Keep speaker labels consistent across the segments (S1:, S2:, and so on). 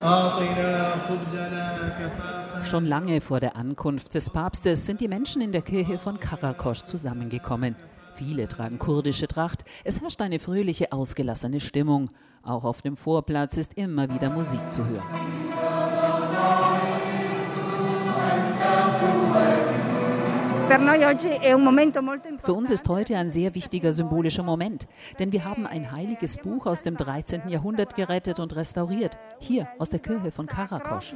S1: Schon lange vor der Ankunft des Papstes sind die Menschen in der Kirche von Karakosch zusammengekommen. Viele tragen kurdische Tracht, es herrscht eine fröhliche, ausgelassene Stimmung. Auch auf dem Vorplatz ist immer wieder Musik zu hören. Für uns ist heute ein sehr wichtiger symbolischer Moment, denn wir haben ein heiliges Buch aus dem 13. Jahrhundert gerettet und restauriert, hier aus der Kirche von Karakosch.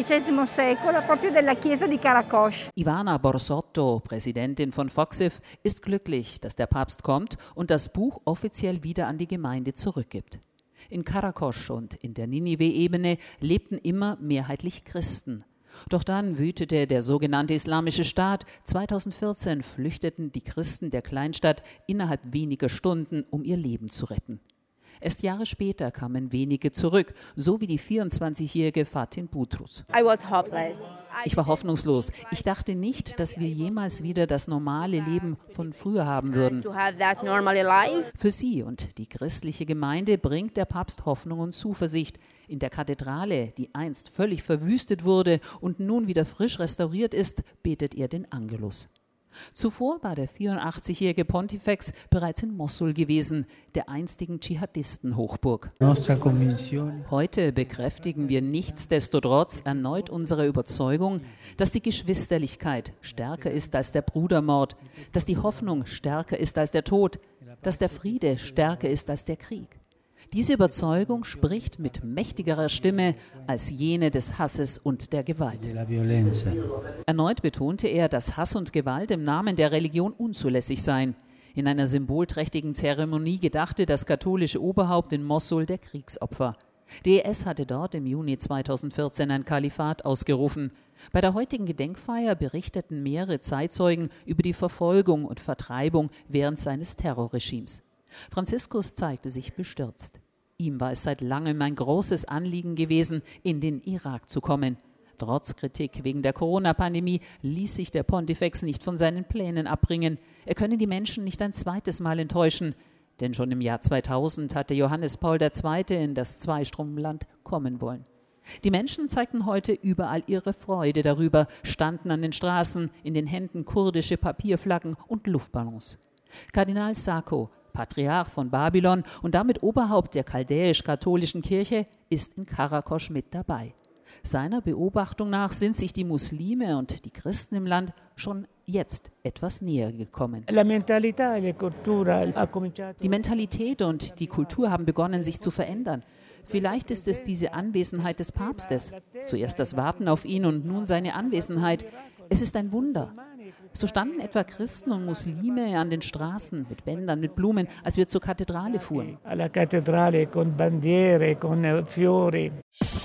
S1: Ivana Borsotto, Präsidentin von FOXIF, ist glücklich, dass der Papst kommt und das Buch offiziell wieder an die Gemeinde zurückgibt. In Karakosch und in der Ninive-Ebene lebten immer mehrheitlich Christen. Doch dann wütete der sogenannte Islamische Staat. 2014 flüchteten die Christen der Kleinstadt innerhalb weniger Stunden, um ihr Leben zu retten. Erst Jahre später kamen wenige zurück, so wie die 24-jährige Fatin Butrus. Ich war hoffnungslos. Ich dachte nicht, dass wir jemals wieder das normale Leben von früher haben würden. Für sie und die christliche Gemeinde bringt der Papst Hoffnung und Zuversicht. In der Kathedrale, die einst völlig verwüstet wurde und nun wieder frisch restauriert ist, betet er den Angelus. Zuvor war der 84-jährige Pontifex bereits in Mossul gewesen, der einstigen Dschihadisten-Hochburg. Heute bekräftigen wir nichtsdestotrotz erneut unsere Überzeugung, dass die Geschwisterlichkeit stärker ist als der Brudermord, dass die Hoffnung stärker ist als der Tod, dass der Friede stärker ist als der Krieg. Diese Überzeugung spricht mit mächtigerer Stimme als jene des Hasses und der Gewalt. Erneut betonte er, dass Hass und Gewalt im Namen der Religion unzulässig seien. In einer symbolträchtigen Zeremonie gedachte das katholische Oberhaupt in Mossul der Kriegsopfer. Die IS hatte dort im Juni 2014 ein Kalifat ausgerufen. Bei der heutigen Gedenkfeier berichteten mehrere Zeitzeugen über die Verfolgung und Vertreibung während seines Terrorregimes. Franziskus zeigte sich bestürzt. Ihm war es seit langem ein großes Anliegen gewesen, in den Irak zu kommen. Trotz Kritik wegen der Corona-Pandemie ließ sich der Pontifex nicht von seinen Plänen abbringen. Er könne die Menschen nicht ein zweites Mal enttäuschen. Denn schon im Jahr 2000 hatte Johannes Paul II. In das Zweistromland kommen wollen. Die Menschen zeigten heute überall ihre Freude darüber, standen an den Straßen, in den Händen kurdische Papierflaggen und Luftballons. Kardinal Sako, Patriarch von Babylon und damit Oberhaupt der chaldäisch-katholischen Kirche, ist in Karakosch mit dabei. Seiner Beobachtung nach sind sich die Muslime und die Christen im Land schon jetzt etwas näher gekommen. Die Mentalität und die Kultur haben begonnen, sich zu verändern. Vielleicht ist es diese Anwesenheit des Papstes. Zuerst das Warten auf ihn und nun seine Anwesenheit. Es ist ein Wunder. So standen etwa Christen und Muslime an den Straßen mit Bändern, mit Blumen, als wir zur Kathedrale fuhren.